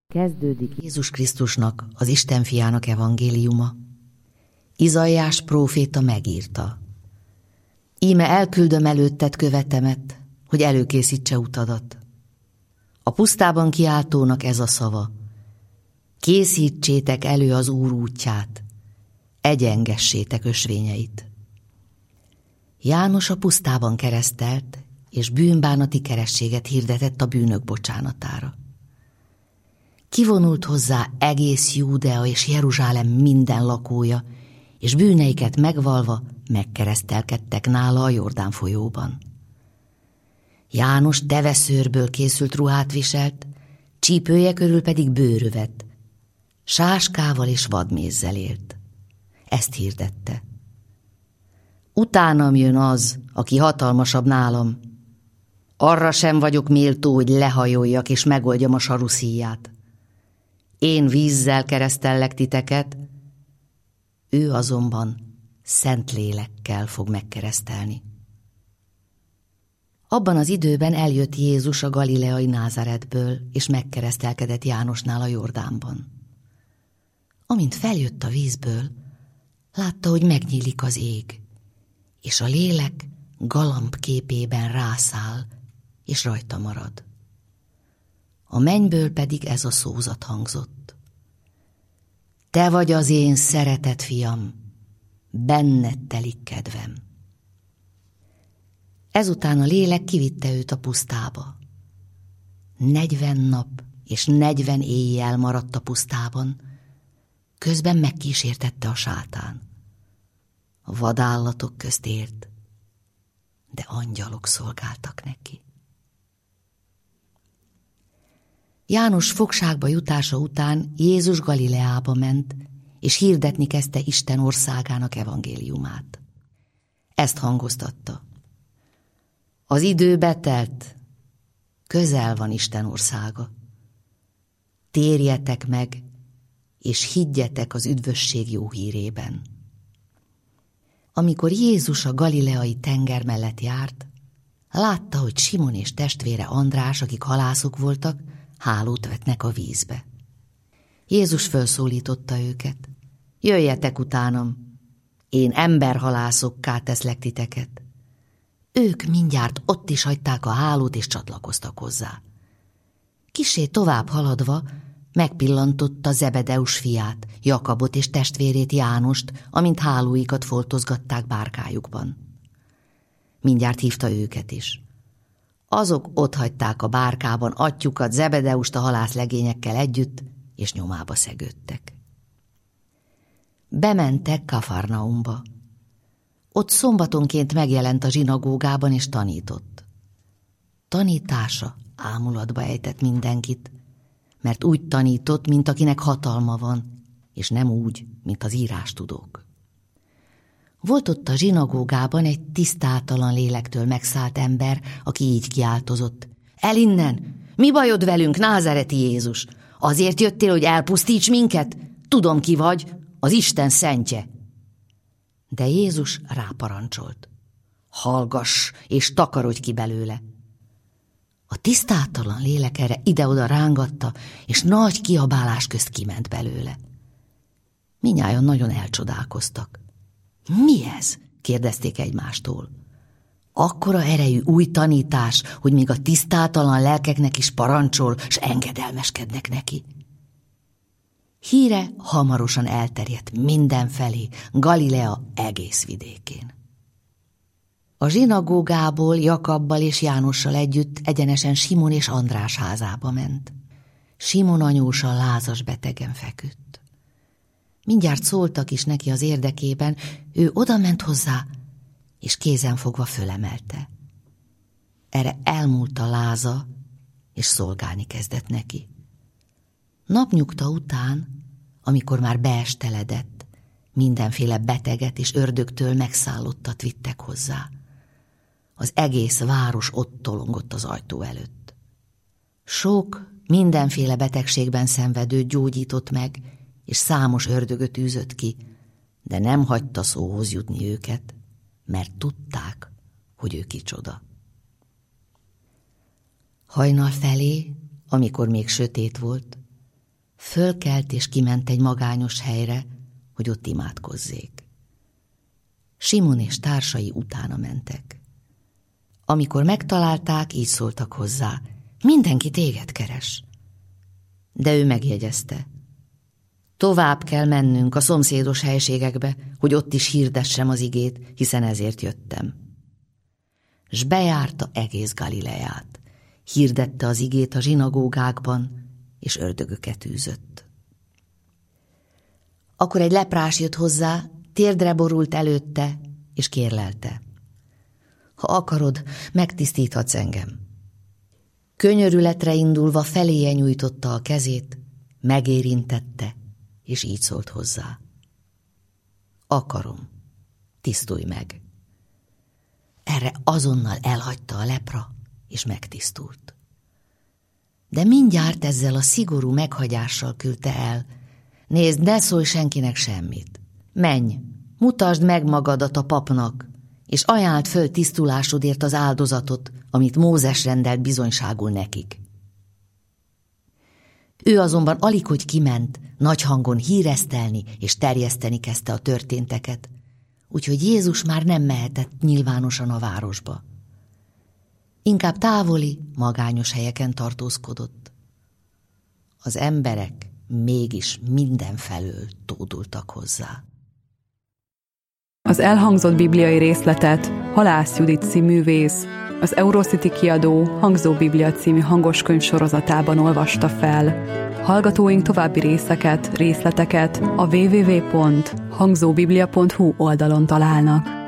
Kezdődik Jézus Krisztusnak, az Isten fiának evangéliuma. Izaiás próféta megírta: Íme elküldöm előtted követemet, hogy előkészítse utadat. A pusztában kiáltónak ez a szava: készítsétek elő az Úr útját, egyengessétek ösvényeit. János a pusztában keresztelt, és bűnbánati kerességet hirdetett a bűnök bocsánatára. Kivonult hozzá egész Júdea és Jeruzsálem minden lakója, és bűneiket megvalva megkeresztelkedtek nála a Jordán folyóban. János teveszőrből készült ruhát viselt, csípője körül pedig bőrövet, sáskával és vadmézzel élt. Ezt hirdette: Utánam jön az, aki hatalmasabb nálam. Arra sem vagyok méltó, hogy lehajoljak és megoldjam a saruszíját. Én vízzel keresztellek titeket, ő azonban szent lélekkel fog megkeresztelni. Abban az időben eljött Jézus a galileai Názáretből, és megkeresztelkedett Jánosnál a Jordánban. Amint feljött a vízből, látta, hogy megnyílik az ég, és a lélek galamb képében rászáll, és rajta marad. A mennyből pedig ez a szózat hangzott: Te vagy az én szeretett fiam, benned telik kedvem. Ezután a lélek kivitte őt a pusztába. 40 nap és 40 éjjel maradt a pusztában, közben megkísértette a sátán. A vadállatok közt élt, de angyalok szolgáltak neki. János fogságba jutása után Jézus Galileába ment, és hirdetni kezdte Isten országának evangéliumát. Ezt hangoztatta: Az idő betelt, közel van Isten országa. Térjetek meg, és higgyetek az üdvösség jó hírében. Amikor Jézus a galileai tenger mellett járt, látta, hogy Simon és testvére András, akik halászok voltak, hálót vetnek a vízbe. Jézus felszólította őket: Jöjjetek utánam, én emberhalászokká teszlek titeket. Ők mindjárt ott is hagyták a hálót, és csatlakoztak hozzá. Kissé tovább haladva megpillantotta Zebedeus fiát, Jakabot és testvérét Jánost, amint hálóikat foltozgatták bárkájukban. Mindjárt hívta őket is. Azok otthagyták a bárkában atyjukat, Zebedeust a halászlegényekkel együtt, és nyomába szegődtek. Bementek Kafarnaumba. Ott szombatonként megjelent a zsinagógában, és tanított. Tanítása ámulatba ejtett mindenkit, mert úgy tanított, mint akinek hatalma van, és nem úgy, mint az írástudók. Volt ott a zsinagógában egy tisztátalan lélektől megszállt ember, aki így kiáltozott: El innen! Mi bajod velünk, názáreti Jézus? Azért jöttél, hogy elpusztíts minket? Tudom, ki vagy, az Isten szentje. De Jézus ráparancsolt: Hallgass, és takarodj ki belőle. A tisztátalan lélek erre ide-oda rángatta, és nagy kiabálás közt kiment belőle. Mindnyájan nagyon elcsodálkoztak. Mi ez? Kérdezték egymástól. Akkora erejű új tanítás, hogy még a tisztátalan lelkeknek is parancsol, s engedelmeskednek neki. Híre hamarosan elterjedt mindenfelé, Galilea egész vidékén. A zsinagógából Jakabbal és Jánossal együtt egyenesen Simon és András házába ment. Simon anyósa lázas betegen feküdt. Mindjárt szóltak is neki az érdekében, ő odament hozzá, és kézenfogva fölemelte. Erre elmúlt a láza, és szolgálni kezdett neki. Napnyugta után, amikor már beesteledett, mindenféle beteget és ördögtől megszállottat vittek hozzá. Az egész város ott tolongott az ajtó előtt. Sok mindenféle betegségben szenvedőt gyógyított meg, és számos ördögöt űzött ki, de nem hagyta szóhoz jutni őket, mert tudták, hogy ő kicsoda. Hajnal felé, amikor még sötét volt, Fölkelt és kiment egy magányos helyre, hogy ott imádkozzék. Simon és társai utána mentek. Amikor megtalálták, így szóltak hozzá: mindenki téged keres. De ő megjegyezte: tovább kell mennünk a szomszédos helységekbe, hogy ott is hirdessem az igét, hiszen ezért jöttem. S bejárta egész Galileát, hirdette az igét a zsinagógákban, és ördögöket űzött. Akkor egy leprás jött hozzá, térdre borult előtte, és kérlelte: ha akarod, megtisztíthatsz engem. Könyörületre indulva feléje nyújtotta a kezét, megérintette, és így szólt hozzá: akarom, tisztulj meg. Erre azonnal elhagyta a lepra, és megtisztult. De mindjárt ezzel a szigorú meghagyással küldte el: nézd, ne szólj senkinek semmit. Menj, mutasd meg magadat a papnak, és ajánld föl tisztulásodért az áldozatot, amit Mózes rendelt bizonyságul nekik. Ő azonban alighogy kiment, nagy hangon híresztelni és terjeszteni kezdte a történteket, úgyhogy Jézus már nem mehetett nyilvánosan a városba. Inkább távoli, magányos helyeken tartózkodott. Az emberek mégis mindenfelől tódultak hozzá. Az elhangzott bibliai részletet Halász Judit színművész az Eurocity kiadó Hangzó Biblia című hangoskönyv sorozatában olvasta fel. Hallgatóink további részleteket a www.hangzóbiblia.hu oldalon találnak.